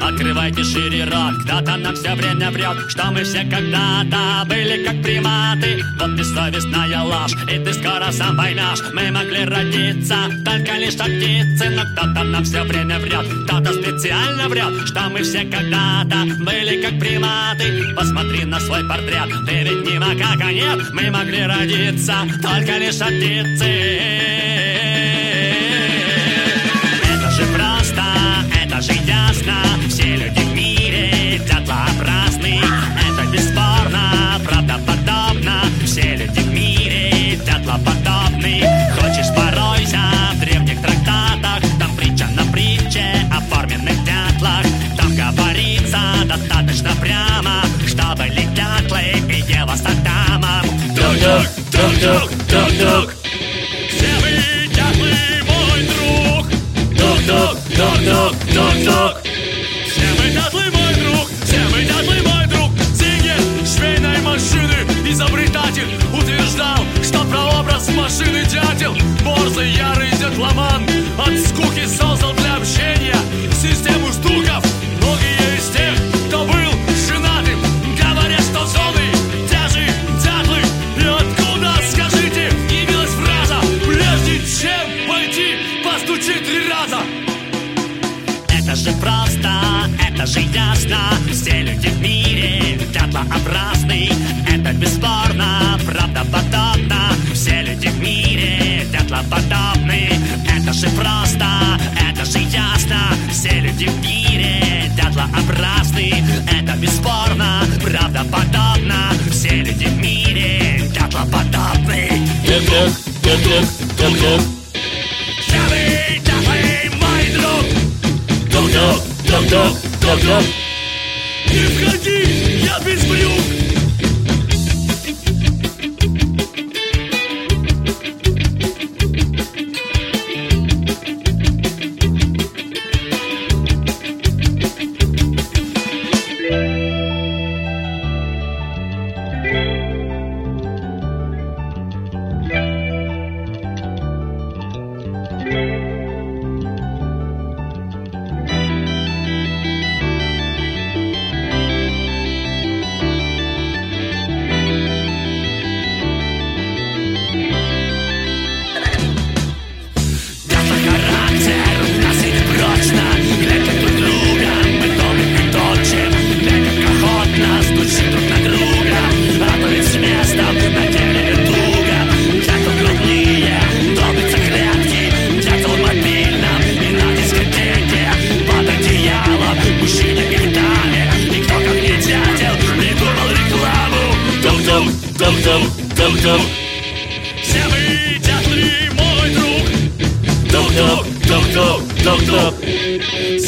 открывайте шире рот. Кто-то нам все время врет, что мы все когда-то были как приматы. Вот бессовестная ложь, и ты скоро сам поймешь. Мы могли родиться только лишь от птицы, но кто-то нам все время врет, кто-то специально врет, что мы все когда-то были как приматы. Посмотри на свой портрет, ты ведь не макака, нет. Мы могли родиться только лишь от птицы. Это же просто, это же ясно. Все люди в мире дятлообразны. Это бесспорно, правдоподобно. Все люди в мире дятлоподобны. Хочешь, поройся в древних трактатах. Там притча на притче о форменных дятлах. Там говорится достаточно прямо, что были дятлы и Ева с Адамом. Тук-тук, тук-тук, тук-тук. Все вы дятлы, мой друг. Тук-тук, тук-тук, тук-тук. Все мы дятлы, мой друг. Все мы дятлы, мой друг. Зигель швейной машины изобретатель утверждал, что прообраз машины дятел. Борзый ярый дятломан от скуки создал для общения систему стуков. Многие из тех, кто был женатым, говорят, что жены те же дятлы. И откуда, скажите, явилась фраза: прежде чем войти, постучи 3 раза. Это же просто, это же ясно. Все люди в мире дятлообразны. Это бесспорно, правдоподобно. Все люди в мире дятлоподобны. Это же просто, это же ясно. Все люди в мире дятлообразны. Это бесспорно, правдоподобно. Все люди в мире дятлоподобны. Тук-тук, тук-тук, тук-тук. Все вы дятлы, мой друг. Тук-тук, тук-тук, тук-тук. Не входи, я без брюк. Тук-тук, все вы дятлы, мой друг. тук-тук, тук-тук, тук-тук.